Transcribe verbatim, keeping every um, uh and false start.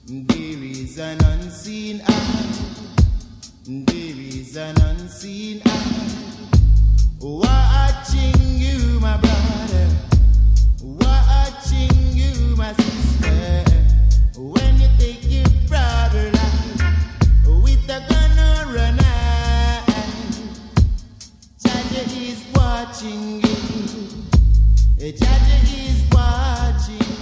There is an unseen eye. There is an unseen eye watching you, my brother, watching you, my sister. When you take your brother life with a gun or a knife, Jaja is watching you. Jaja is watching